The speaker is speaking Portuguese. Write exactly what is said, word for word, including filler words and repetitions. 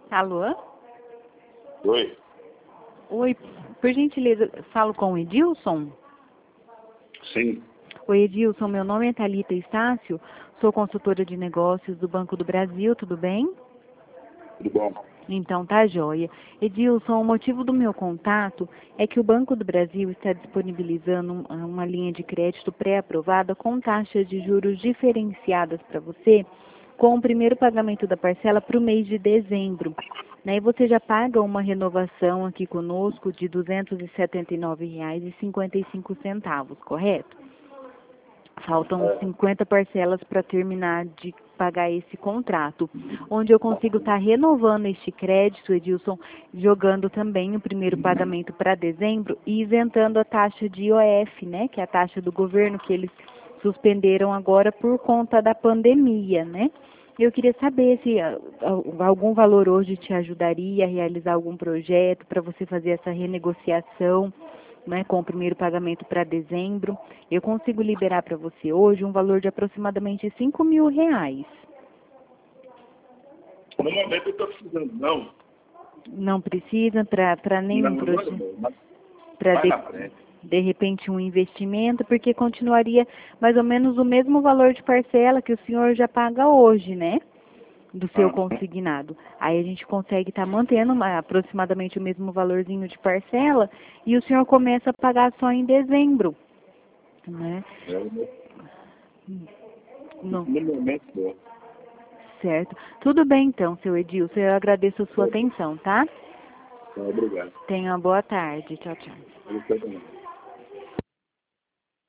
Alô? Oi? Oi, por gentileza, falo com o Edilson? Sim. Oi, Edilson, meu nome é Thalita Estácio, sou consultora de negócios do Banco do Brasil, tudo bem? Tudo bom? Então, tá joia. Edilson, o motivo do meu contato é que o Banco do Brasil está disponibilizando um- uma linha de crédito pré-aprovada com taxas de juros diferenciadas para você, com o primeiro pagamento da parcela para o mês de dezembro. Né? E você já paga uma renovação aqui conosco de duzentos e setenta e nove reais e cinquenta e cinco centavos, correto? Faltam cinquenta parcelas para terminar de pagar esse contrato, onde eu consigo estar renovando este crédito, Edilson, jogando também o primeiro pagamento para dezembro e isentando a taxa de I O F, né, que é a taxa do governo que eles suspenderam agora por conta da pandemia, né? Eu queria saber se ah, ah, algum valor hoje te ajudaria a realizar algum projeto para você fazer essa renegociação, né, com o primeiro pagamento para dezembro. Eu consigo liberar para você hoje um valor de aproximadamente cinco mil reais. No momento eu estou precisando, não. Não precisa para nenhum Não, projeto, não, mas para vai de, na frente. de repente um investimento, porque continuaria mais ou menos o mesmo valor de parcela que o senhor já paga hoje, né? Do seu Ah, consignado. Aí a gente consegue estar mantendo uma- aproximadamente o mesmo valorzinho de parcela e o senhor começa a pagar só em dezembro, né? eu, Não, no momento, não. certo. Tudo bem então, seu Edilson, eu agradeço a sua Tá bom. atenção, tá? Tá, obrigado. Tenha uma boa tarde. Tchau, tchau. Eu também.